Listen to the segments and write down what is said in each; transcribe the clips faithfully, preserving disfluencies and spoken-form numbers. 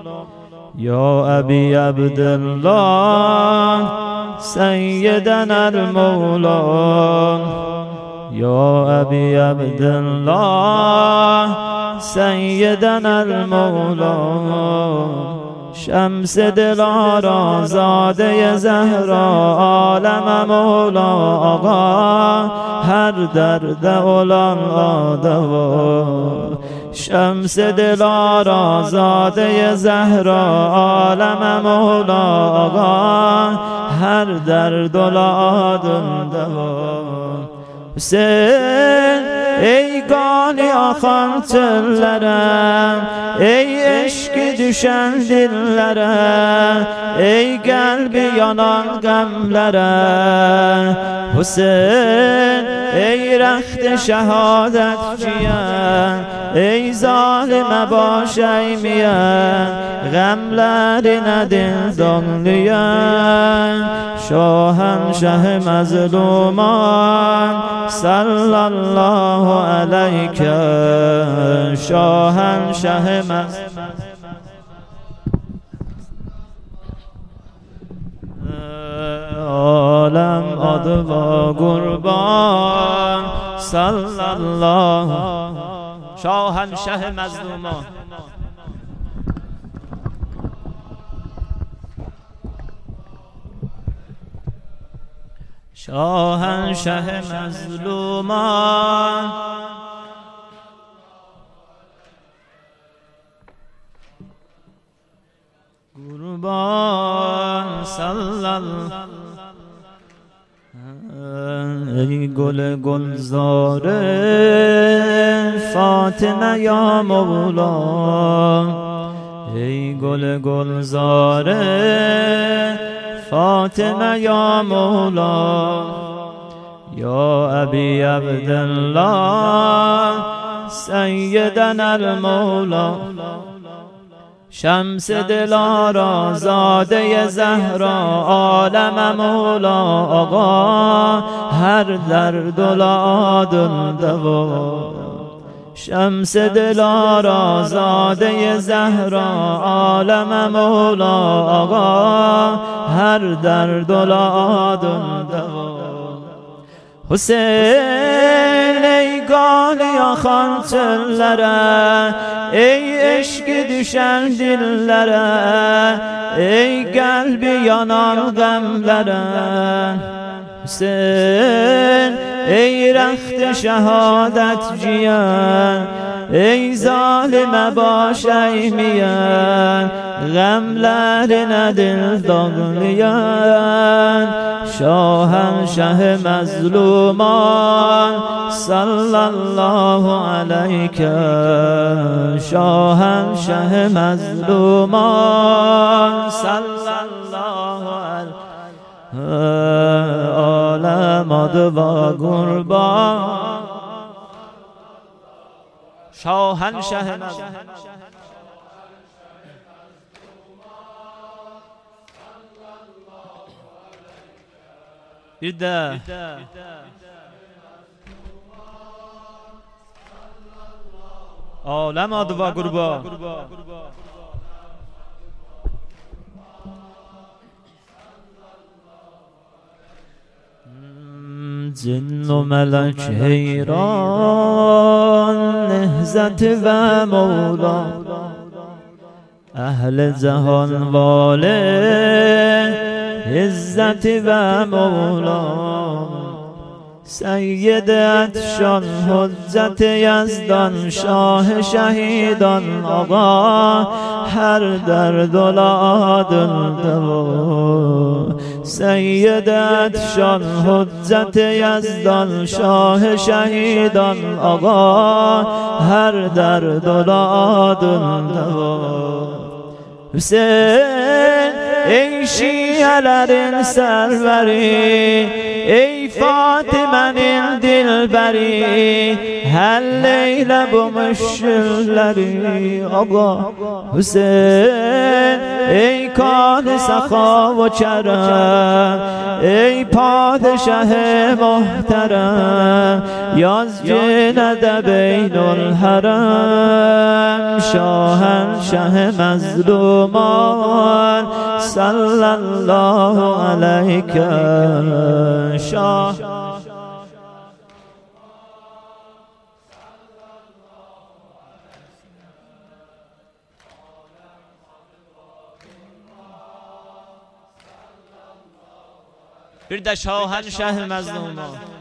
یا ابی عبدالله سیدنا المولا یا ابی عبدالله سیدنا المولا شمس دلارا زاده زهرا عالم مولا آقا هر درد اولان آدوا شمس دلارا زاده زهرا عالم مولا آقا هر درد اولان دوا حسین ey gani akan çöllere, ey eşki düşen dillere, ey kalbi yanan gamlere Hüseyin ey rəxt şehadet giyen, ey zalime baş eğmeyen, gamlerine dil donlayan Şahenşah mezluman sallallahu aleyke Şahenşah mezluman alem adı ve kurban sallallahu Şahenşah mezluman شاهنشه مظلومان قربان صلال ای گل گلزار فاطمه یا مولا ای گل گلزار فاطمه یا مولا یا ابی عبدالله سیدنا المولا شمس دلارا زاده زهرا عالم مولا آقا هر درد اولاد دوا شمس دلارا زاده زهرا عالم مولا آقا هر درد اولاد دوا حسین ey gani akan çöllere, ey eşki düşen dillere, ey kalbi yanan gamlere Hüseyin ey rəxt şehadet giyen, ey zalime baş eğmeyen, gamlerine dil dağlayan Şahenşah mezluman sallallahu aleyke Şahenşah mezluman sallallahu aleyke alem adı ve kurban Şahenşah mezluman bir de alem adı ve kurban cin و melek heyran nehzet ve Mevla ehl cehan vali izzet ve Mevla Seyyid Etşan Hüccet Yazdan Şah Şehidan Ağa her derd oladın deva Seyyid Etşan Hüccet Yazdan Şah Şehidan Ağa her derd oladın deva Hüseyin ey şiələrin sərvəri ey Fatıma dilberi her leyle bu müşülleri Ağa Hüseyin ey kâli sakha ve kerem ey padişah-ı muhterem yaz yine de beynül harem şahenşah mezluman sallallahu aleyke şah bir de şahenşah mezluman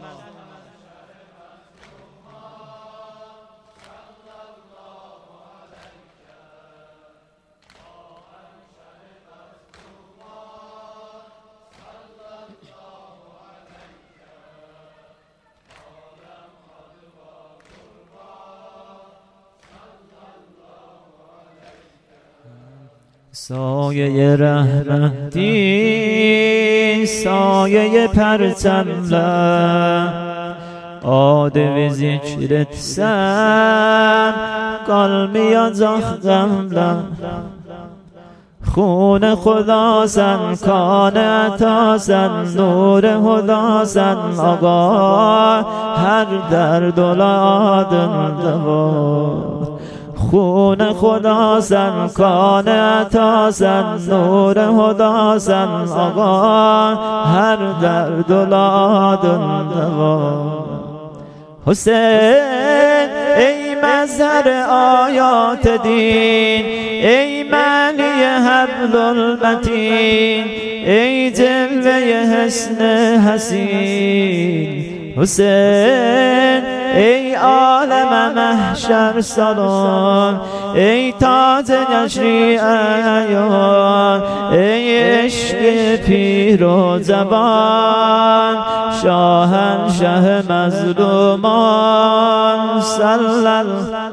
سایه رحمتی سایه پرچمله آدم ذکرت سن قلبی ازاخ غمله خون خدا سن کان عطا سن نور خدا سن آقا هر درد و لادن دوا خون خدا سن کان عطا سن نور خدا سن آقا هر درد و لادن دوا حسین ای مظهر آیات دین ای معنی حبل المتین ای جلوه حسن حسین حسین ای عالم محشر سلام ای تاج نشری ایان ای عشق پیر و جوان شاهنشه مظلومان صلی الله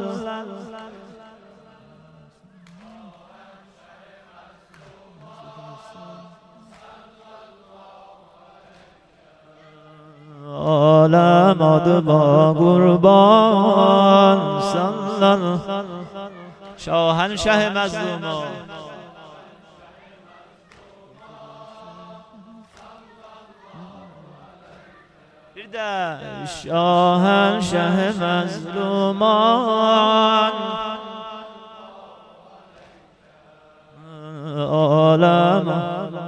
عالم آدما قربان صلی الله شاهنشه مظلومان بیرده شاهنشه مظلومان عالم